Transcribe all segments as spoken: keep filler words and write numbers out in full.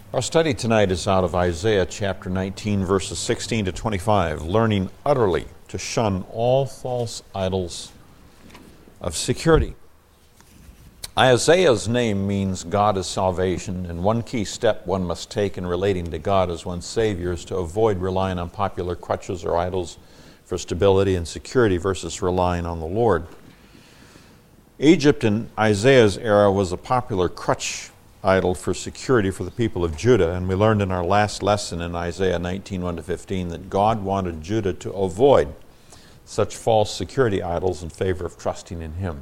Our study tonight is out of Isaiah chapter nineteen, verses sixteen to twenty-five, learning utterly to shun all false idols of security. Isaiah's name means God is salvation, and one key step one must take in relating to God as one's Savior is to avoid relying on popular crutches or idols for stability and security versus relying on the Lord. Egypt in Isaiah's era was a popular crutch idol for security for the people of Judah, and we learned in our last lesson in Isaiah nineteen, one to fifteen that God wanted Judah to avoid such false security idols in favor of trusting in Him.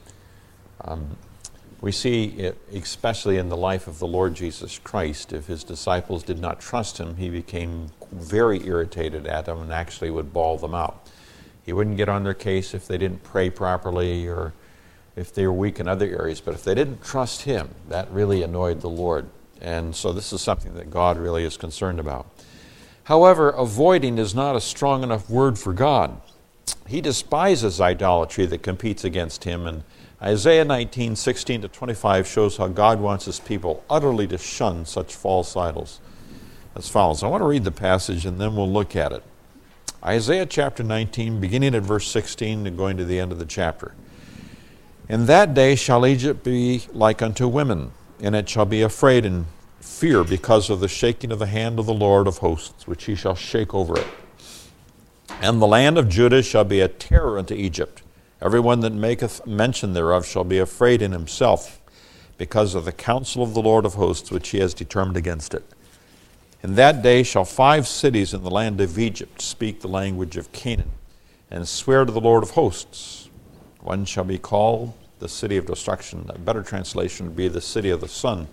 Um, we see, it, especially in the life of the Lord Jesus Christ, if His disciples did not trust Him, He became very irritated at them and actually would bawl them out. He wouldn't get on their case if they didn't pray properly or if they were weak in other areas, but if they didn't trust Him, that really annoyed the Lord. And so this is something that God really is concerned about. However, avoiding is not a strong enough word for God. He despises idolatry that competes against Him, and Isaiah nineteen, sixteen to twenty-five shows how God wants His people utterly to shun such false idols. As follows. I want to read the passage and then we'll look at it. Isaiah chapter nineteen, beginning at verse sixteen and going to the end of the chapter. In that day shall Egypt be like unto women, and it shall be afraid and fear because of the shaking of the hand of the Lord of hosts, which He shall shake over it. And the land of Judah shall be a terror unto Egypt. Every one that maketh mention thereof shall be afraid in himself, because of the counsel of the Lord of hosts, which He has determined against it. In that day shall five cities in the land of Egypt speak the language of Canaan, and swear to the Lord of hosts. One shall be called the city of destruction. A better translation would be the city of the sun.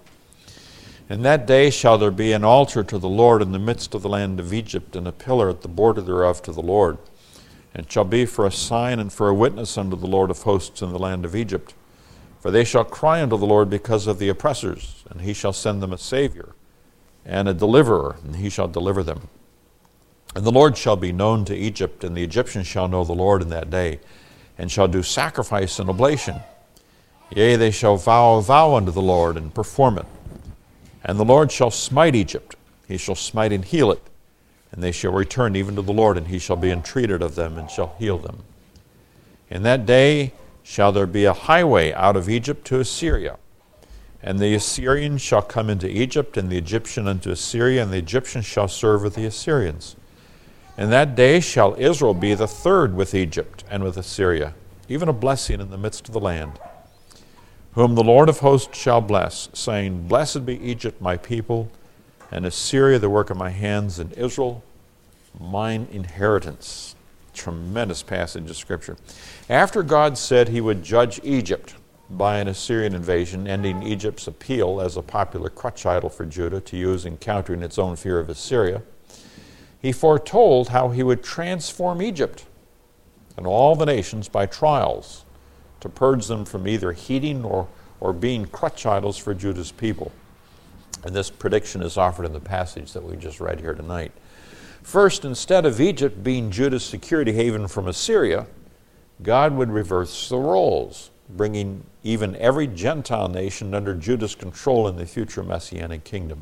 In that day shall there be an altar to the Lord in the midst of the land of Egypt, and a pillar at the border thereof to the Lord. And it shall be for a sign and for a witness unto the Lord of hosts in the land of Egypt. For they shall cry unto the Lord because of the oppressors, and He shall send them a Savior and a deliverer, and He shall deliver them. And the Lord shall be known to Egypt, and the Egyptians shall know the Lord in that day, and shall do sacrifice and oblation. Yea, they shall vow a vow unto the Lord, and perform it. And the Lord shall smite Egypt, He shall smite and heal it, and they shall return even to the Lord, and He shall be entreated of them, and shall heal them. In that day shall there be a highway out of Egypt to Assyria, and the Assyrians shall come into Egypt, and the Egyptian unto Assyria, and the Egyptians shall serve with the Assyrians. In that day shall Israel be the third with Egypt and with Assyria, even a blessing in the midst of the land, whom the Lord of hosts shall bless, saying, Blessed be Egypt, my people, and Assyria, the work of my hands, and Israel, mine inheritance. Tremendous passage of Scripture. After God said He would judge Egypt by an Assyrian invasion, ending Egypt's appeal as a popular crutch idol for Judah to use in countering its own fear of Assyria, He foretold how He would transform Egypt and all the nations by trials to purge them from either heeding or, or being crutch idols for Judah's people. And this prediction is offered in the passage that we just read here tonight. First, instead of Egypt being Judah's security haven from Assyria, God would reverse the roles, bringing even every Gentile nation under Judah's control in the future Messianic kingdom.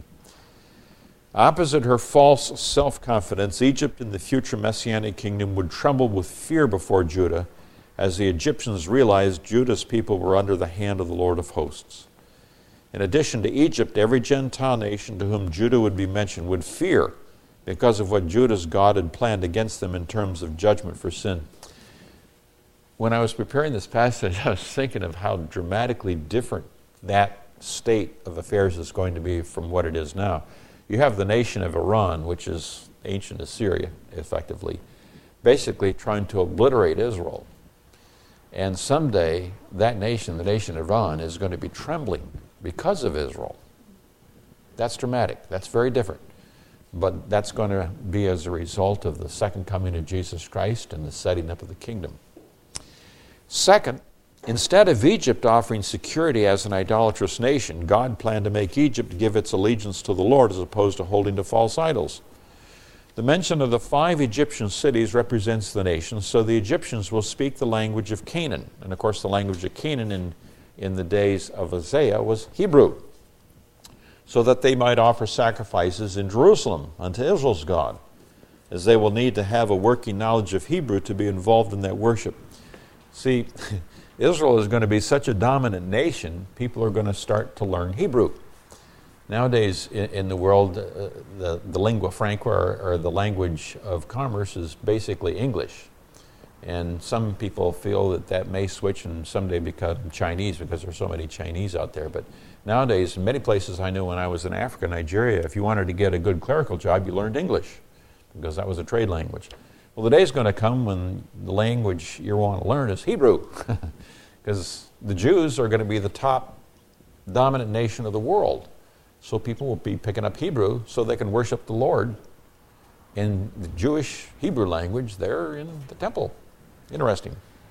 Opposite her false self-confidence, Egypt in the future Messianic kingdom would tremble with fear before Judah as the Egyptians realized Judah's people were under the hand of the Lord of hosts. In addition to Egypt, every Gentile nation to whom Judah would be mentioned would fear because of what Judah's God had planned against them in terms of judgment for sin. When I was preparing this passage, I was thinking of how dramatically different that state of affairs is going to be from what it is now. You have the nation of Iran, which is ancient Assyria, effectively, basically trying to obliterate Israel. And someday, that nation, the nation of Iran, is going to be trembling because of Israel. That's dramatic. That's very different. But that's going to be as a result of the second coming of Jesus Christ and the setting up of the kingdom. Second, instead of Egypt offering security as an idolatrous nation, God planned to make Egypt give its allegiance to the Lord as opposed to holding to false idols. The mention of the five Egyptian cities represents the nation, so the Egyptians will speak the language of Canaan. And of course, the language of Canaan in, in the days of Isaiah was Hebrew. so that they might offer sacrifices in Jerusalem unto Israel's God, as they will need to have a working knowledge of Hebrew to be involved in that worship. See, Israel is going to be such a dominant nation, people are going to start to learn Hebrew. Nowadays in, in the world, uh, the, the lingua franca, or, or the language of commerce, is basically English. And some people feel that that may switch and someday become Chinese because there's so many Chinese out there. But nowadays, in many places I knew when I was in Africa, Nigeria, if you wanted to get a good clerical job, you learned English because that was a trade language. Well, the day's going to come when the language you want to learn is Hebrew because the Jews are going to be the top dominant nation of the world. So people will be picking up Hebrew so they can worship the Lord in the Jewish Hebrew language there in the temple. Interesting.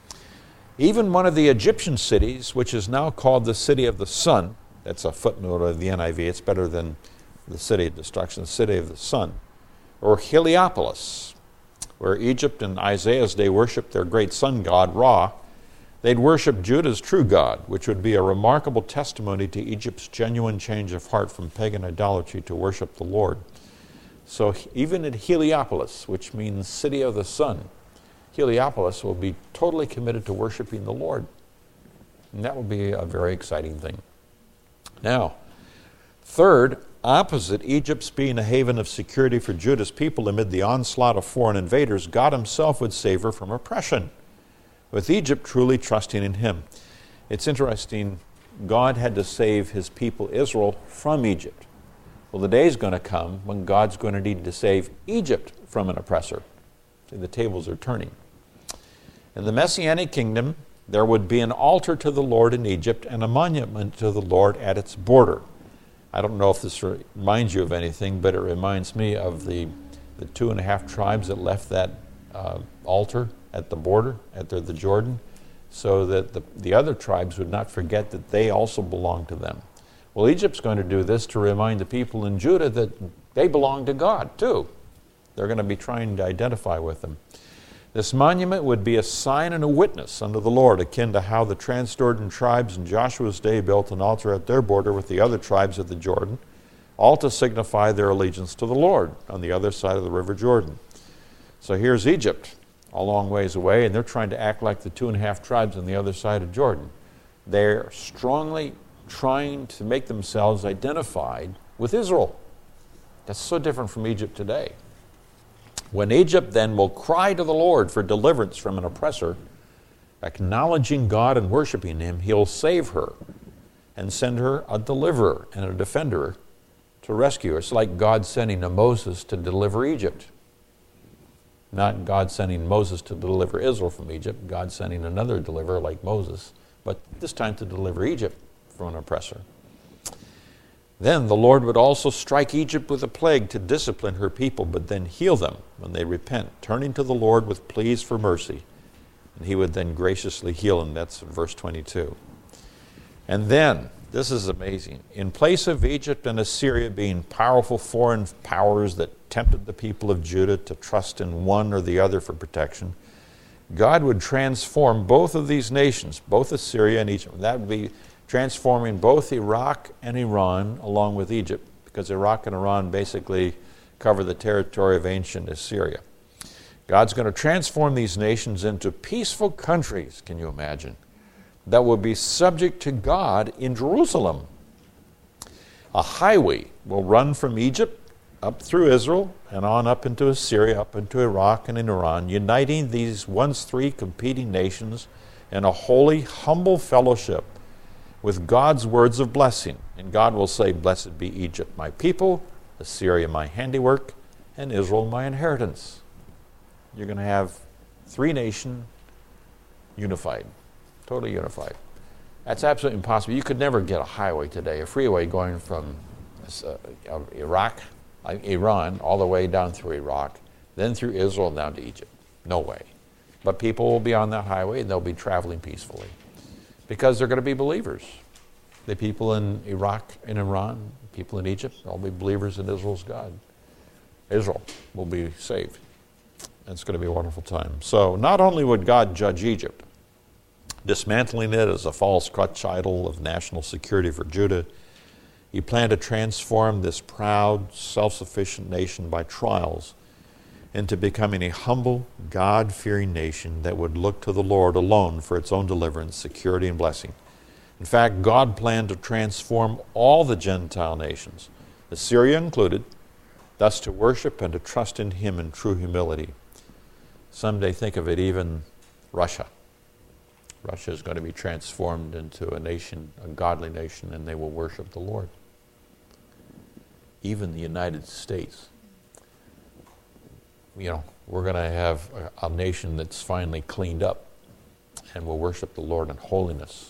Even one of the Egyptian cities, which is now called the City of the Sun, that's a footnote of the N I V, it's better than the City of Destruction, the City of the Sun, or Heliopolis, where Egypt in Isaiah's day worshiped their great sun god, Ra, they'd worship Judah's true God, which would be a remarkable testimony to Egypt's genuine change of heart from pagan idolatry to worship the Lord. So even at Heliopolis, which means City of the Sun, Heliopolis will be totally committed to worshiping the Lord. And that will be a very exciting thing. Now, third, opposite Egypt's being a haven of security for Judah's people amid the onslaught of foreign invaders, God himself would save her from oppression, with Egypt truly trusting in him. It's interesting, God had to save his people Israel from Egypt. Well, the day is going to come when God's going to need to save Egypt from an oppressor. See, the tables are turning. In the Messianic kingdom, there would be an altar to the Lord in Egypt and a monument to the Lord at its border. I don't know if this reminds you of anything, but it reminds me of the, the two and a half tribes that left that uh, altar at the border, at the, the Jordan, so that the, the other tribes would not forget that they also belong to them. Well, Egypt's going to do this to remind the people in Judah that they belong to God, too. They're going to be trying to identify with them. This monument would be a sign and a witness unto the Lord, akin to how the Transjordan tribes in Joshua's day built an altar at their border with the other tribes of the Jordan, all to signify their allegiance to the Lord on the other side of the River Jordan. So here's Egypt, a long ways away, and they're trying to act like the two and a half tribes on the other side of Jordan. They're strongly trying to make themselves identified with Israel. That's so different from Egypt today. When Egypt then will cry to the Lord for deliverance from an oppressor, acknowledging God and worshiping him, he'll save her and send her a deliverer and a defender to rescue her. It's like God sending a Moses to deliver Egypt. Not God sending Moses to deliver Israel from Egypt, God sending another deliverer like Moses, but this time to deliver Egypt from an oppressor. Then the Lord would also strike Egypt with a plague to discipline her people, but then heal them when they repent, turning to the Lord with pleas for mercy. And he would then graciously heal them. That's verse twenty-two. And then, this is amazing, in place of Egypt and Assyria being powerful foreign powers that tempted the people of Judah to trust in one or the other for protection, God would transform both of these nations, both Assyria and Egypt. That would be transforming both Iraq and Iran along with Egypt, because Iraq and Iran basically cover the territory of ancient Assyria. God's going to transform these nations into peaceful countries, can you imagine, that will be subject to God in Jerusalem. A highway will run from Egypt up through Israel and on up into Assyria, up into Iraq and in Iran, uniting these once three competing nations in a holy, humble fellowship with God's words of blessing. And God will say, "Blessed be Egypt, my people, Assyria, my handiwork, and Israel, my inheritance." You're going to have three nations unified, totally unified. That's absolutely impossible. You could never get a highway today, a freeway going from uh, Iraq, uh, Iran, all the way down through Iraq, then through Israel, down to Egypt. No way. But people will be on that highway, and they'll be traveling peacefully, because they're going to be believers. The people in Iraq and Iran, people in Egypt, they'll be believers in Israel's God. Israel will be saved. It's going to be a wonderful time. So not only would God judge Egypt, dismantling it as a false crutch idol of national security for Judah, He planned to transform this proud, self-sufficient nation by trials into becoming a humble, God-fearing nation that would look to the Lord alone for its own deliverance, security, and blessing. In fact, God planned to transform all the Gentile nations, Assyria included, thus to worship and to trust in Him in true humility. Someday, think of it, even Russia. Russia is going to be transformed into a nation, a godly nation, and they will worship the Lord. Even the United States. You know, we're going to have a, a nation that's finally cleaned up and will worship the Lord in holiness.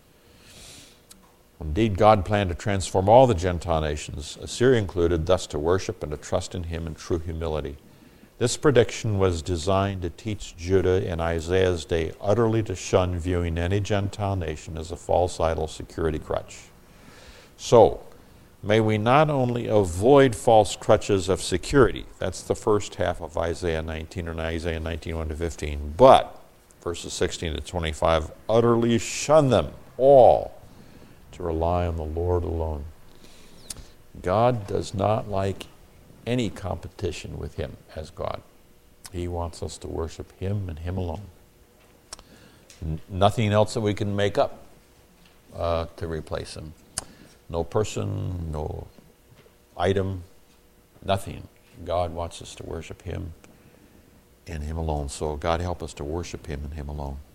Indeed, God planned to transform all the Gentile nations, Assyria included, thus to worship and to trust in Him in true humility. This prediction was designed to teach Judah in Isaiah's day utterly to shun viewing any Gentile nation as a false idol security crutch. So, may we not only avoid false crutches of security, that's the first half of Isaiah nineteen, or Isaiah nineteen, one to fifteen, but, verses sixteen to twenty-five, utterly shun them all to rely on the Lord alone. God does not like any competition with Him as God. He wants us to worship Him and Him alone. N- nothing else that we can make up uh, to replace Him. No person, no item, nothing. God wants us to worship Him and Him alone. So God help us to worship Him and Him alone.